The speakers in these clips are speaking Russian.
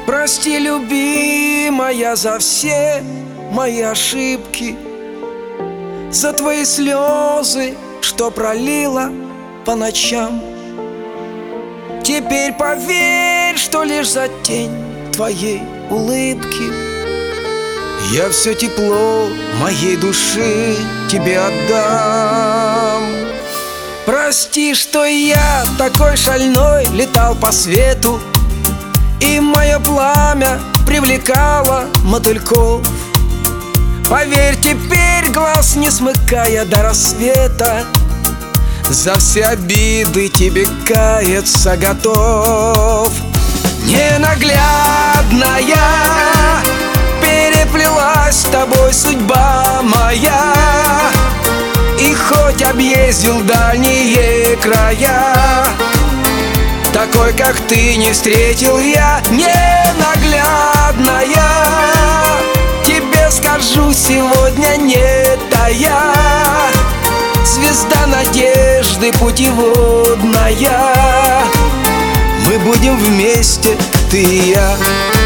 Прости, любимая, за все мои ошибки, за твои слезы, что пролила по ночам. Теперь поверь, что лишь за тень твоей улыбки я все тепло моей души тебе отдам. Прости, что я такой шальной летал по свету, и мое пламя привлекало мотыльков. Поверь теперь, глаз не смыкая до рассвета, за все обиды тебе каяться готов. Ненаглядная, переплелась с тобой судьба моя, и хоть объездил дальние края, такой, как ты, не встретил я. Ненаглядная, тебе скажу сегодня не тая, звезда надежды путеводная. Мы будем вместе, ты и я.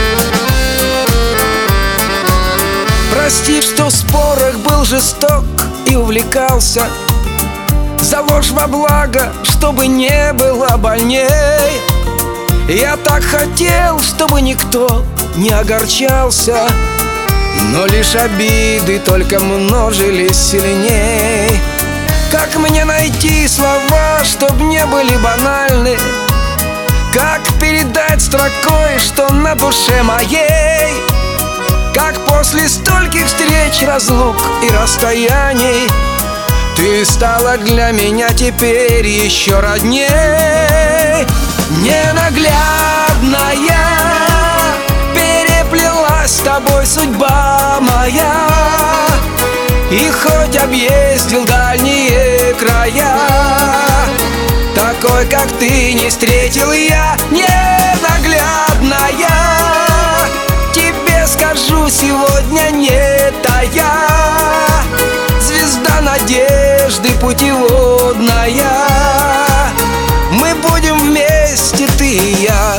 Прости, что в спорах был жесток и увлекался, за ложь во благо, чтобы не было больней. Я так хотел, чтобы никто не огорчался, но лишь обиды только множились сильней. Как мне найти слова, чтоб не были банальны? Как передать строкой, что на душе моей? Как после стольких встреч, разлук и расстояний ты стала для меня теперь еще родней. Ненаглядная, переплелась с тобой судьба моя, и хоть объездил дальние края, такой, как ты, не встретил я. Ненаглядная, тебе скажу сегодня не тая, звезда надежды путеводная. Мы будем вместе, ты и я.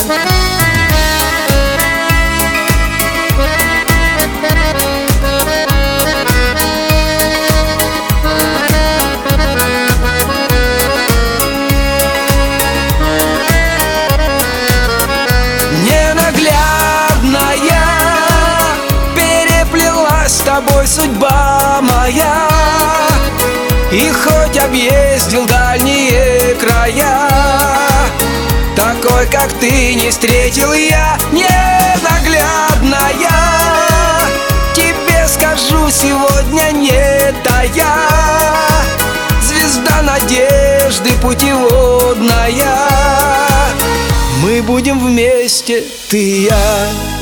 С тобой судьба моя, и хоть объездил дальние края, такой, как ты, не встретил я. Ненаглядная, тебе скажу сегодня не тая, звезда надежды путеводная. Мы будем вместе, ты и я.